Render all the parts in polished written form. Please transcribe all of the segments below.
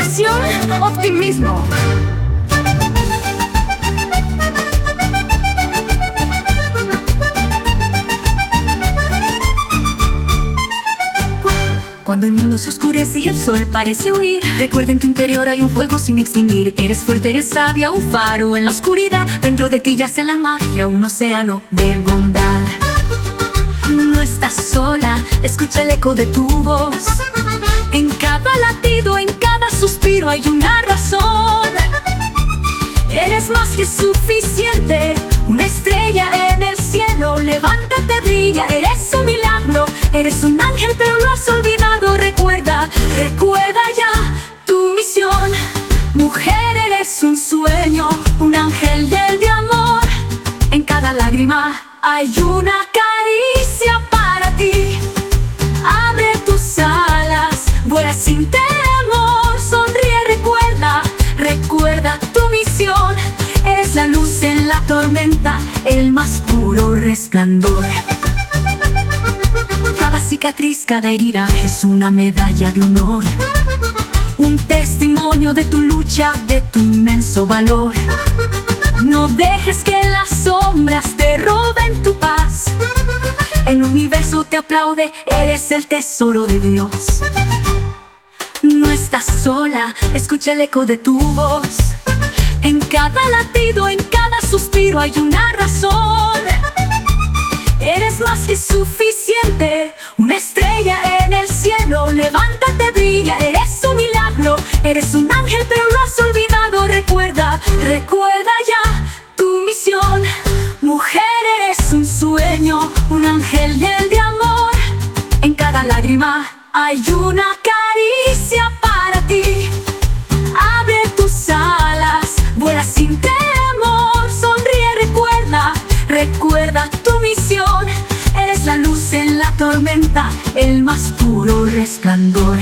pasión, optimismo. Cuando el mundo se oscurece y el sol parece huir, recuerda en tu interior hay un fuego sin extinguir. Eres fuerte, eres sabia, un faro en la oscuridad. Dentro de ti yace la magia, un océano de bondad. No estás sola, escucha el eco de tu voz. En cada latido, en cada suspiro hay una razón. Eres más que suficiente, una estrella en el cielo. Levántate, brilla, eres un milagro. Eres un ángel pero lo has olvidado. Recuerda ya tu misión. Mujer, eres un sueño, un ángel de amor. En cada lágrima hay una caricia para ti. Abre tus alas, vuela sin temor. Sonríe, recuerda tu misión. Eres la luz en la tormenta, el más puro resplandor. Cada cicatriz, cada herida es una medalla de honor. Un testimonio de tu lucha, de tu inmenso valor. No dejes que las sombras te roben tu paz. El universo te aplaude, eres el tesoro de Dios. No estás sola, escucha el eco de tu voz. En cada latido, en cada suspiro hay una razón. Eres más que suficiente, una estrella en el cielo. Levántate, brilla, eres un milagro. Eres un ángel pero lo has olvidado. Recuerda ya tu misión. Mujer, eres un sueño, un ángel de amor. En cada lágrima hay una caricia para ti. Abre tus alas, vuela sin temor. Sonríe, recuerda tu misión. Eres la luz en la tormenta, el más puro resplandor.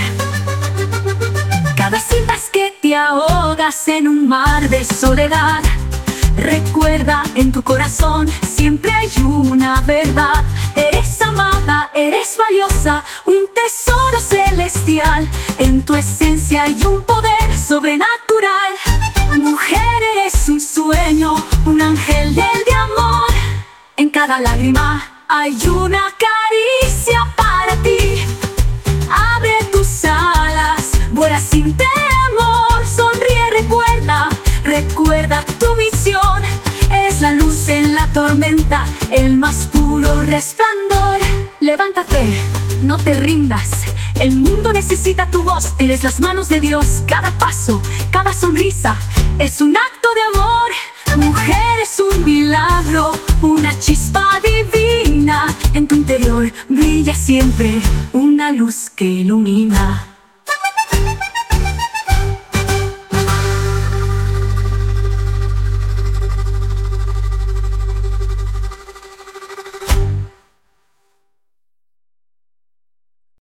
Cada cinta es que te ahogas en un mar de soledad. Recuerda, en tu corazón siempre hay una verdad. Eres amada, eres valiosa, un tesoro celestial. En tu esencia hay un poder sobrenatural. Mujer, eres un sueño, un ángel de amor. En cada lágrima hay una caricia para ti. Abre tus alas, vuela sin temor. Sonríe, recuerda tu misión. Es la luz en la tormenta, el más puro resplandor. Levántate, no te rindas. El mundo necesita tu voz. Eres las manos de Dios. Cada paso, cada sonrisa es un acto de amor. Mujer, es un milagro, una chispa divina. En tu interior brilla siempre una luz que ilumina.